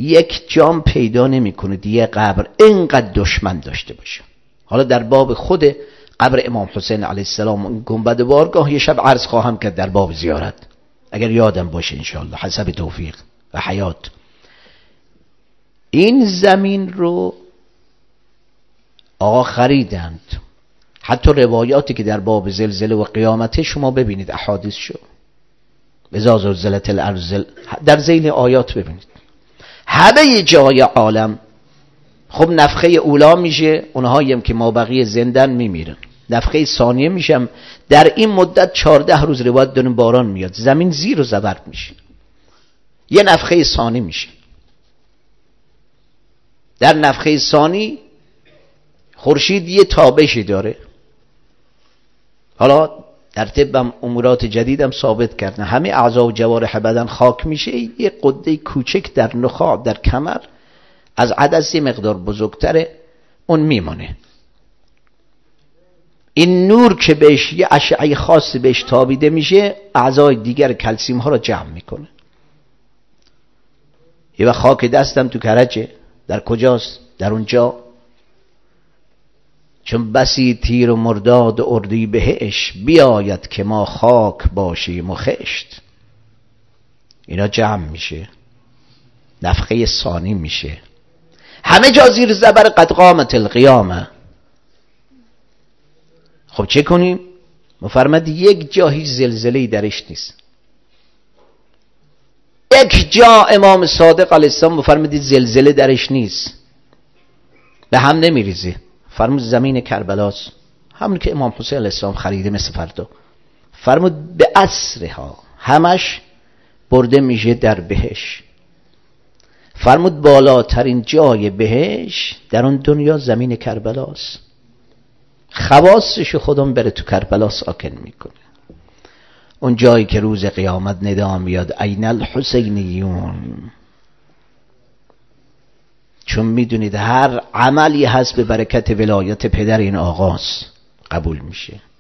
یک جام پیدا نمی‌کنید یه قبر اینقدر دشمن داشته باشه. حالا در باب خود قبر امام حسین علیه السلام گنبد بارگاه یه شب عرض خواهم کرد در باب زیارت، اگر یادم باشه انشاءالله حسب توفیق و حیات. این زمین رو آقا خریدند. حتی روایاتی که در باب زلزله و قیامته شما ببینید، احادیث شو اذا زلزلت الارض در ذیل آیات ببینید، همه جای عالم. خب نفخه اولا میشه، اونهایی هم که ما بقیه زندن میمیرن. نفخه ثانیه میشم، در این مدت 14 روز روایت داریم باران میاد، زمین زیر و زبر میشه. یه نفخه ثانی میشه. در نفخه ثانی خورشید یه تابشی داره. حالا در طب امورات جدیدم ثابت کردن همه اعضا و جوارح بدن خاک میشه، یه قده کوچک در نخاع در کمر از عدس مقدار بزرگتره اون میمونه. این نور که بهش یه اشعه خاصی بهش تابیده میشه، اعضای دیگر کلسیم ها رو جمع میکنه. یه وقت خاک دستم تو کرجه، در کجاست؟ در اونجا. چون بسی تیر و مرداد و اردی بهش، بیاید که ما خاک باشیم و خشت. اینا جمع میشه، نفخه ثانی میشه، همه جا زیر زبر قد قامت القیامه. خب چه کنیم؟ مفرمد یک جا هیچ زلزله‌ای درش نیست. یک جا امام صادق علیه السلام مفرمدید زلزله درش نیست، به هم نمیریزه. فرمود زمین کربلاست، همون که امام حسین علیه السلام خریده مثل فردا. فرمود به اسرها، همش برده میشه در بهش. فرمود بالاترین جای بهش در اون دنیا زمین کربلاست. خواصش خودم بره تو کربلا ساکن میکنه. اون جایی که روز قیامت ندا میاد این الحسینیون. چون میدونید هر عملی هست به برکت ولایت پدر این آقاست قبول میشه.